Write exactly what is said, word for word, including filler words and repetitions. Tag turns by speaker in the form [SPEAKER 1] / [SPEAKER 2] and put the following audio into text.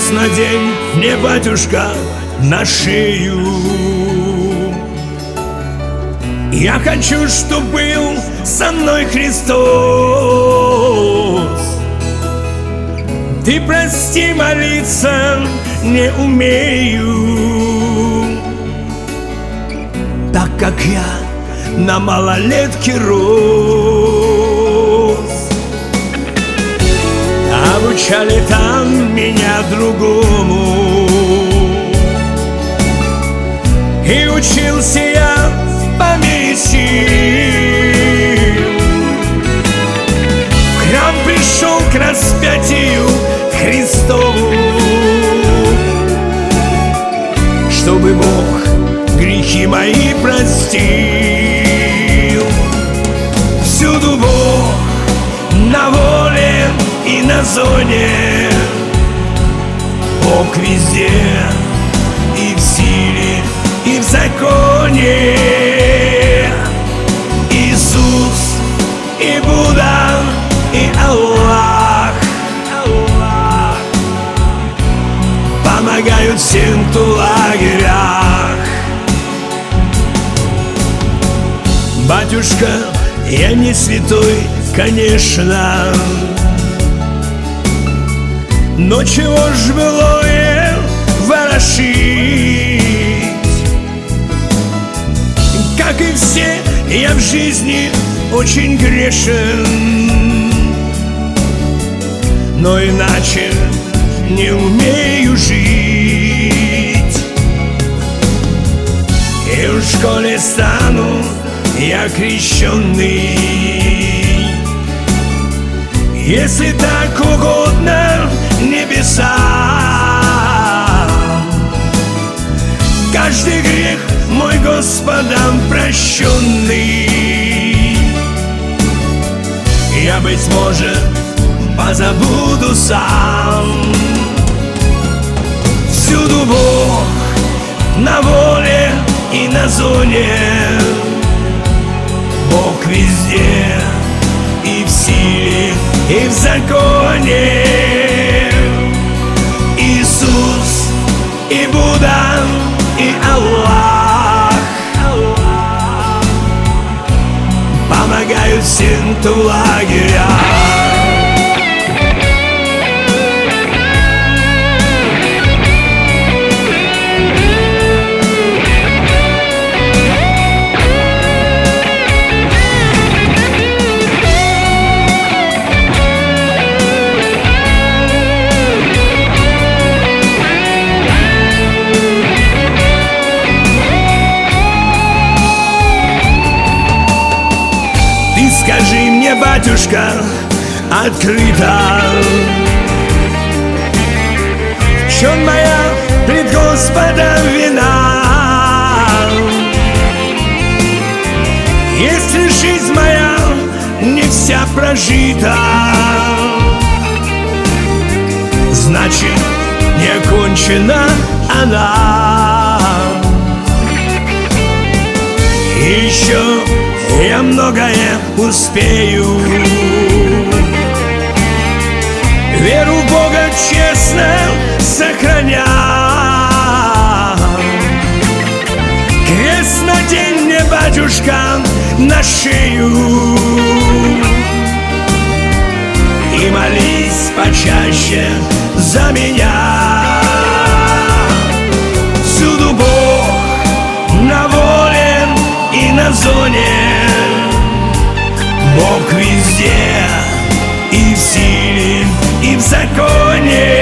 [SPEAKER 1] Крест надень мне, батюшка, на шею. Я хочу, чтоб был со мной Христос. Ты прости, молиться не умею, так как я на малолетке рос. Обучали там меня другому, и учился я по мере сил. В храм пришел к распятию Христову, чтобы Бог грехи мои простил. Всюду Бог, на воле и на зоне, Бог везде, и в силе, и в законе. Иисус, и Будда, и Аллах, Аллах помогают всем, кто в лагерях. Батюшка, я не святой, конечно, но чего ж былое ворошить? Как и все, я в жизни очень грешен, но иначе не умею жить. И в школе стану я крещенный, если так угодно небесам. Каждый грех мой Господом прощенный, я, быть может, позабуду сам. Всюду Бог, на воле и на зоне, Бог везде, и в силе, и в законе. Иисус, и Будда, и Аллах, Аллах помогают всем, кто в лагерях. Скажи мне, батюшка, открыто, в чем моя пред Господом вина? Если жизнь моя не вся прожита, значит, не окончена она. Еще я многое успею, веру в Бога честно сохраня. Крест надень мне, батюшка, на шею, и молись почаще за меня. Всюду Бог, на воле и на зоне, Бог везде, и в силе, и в законе.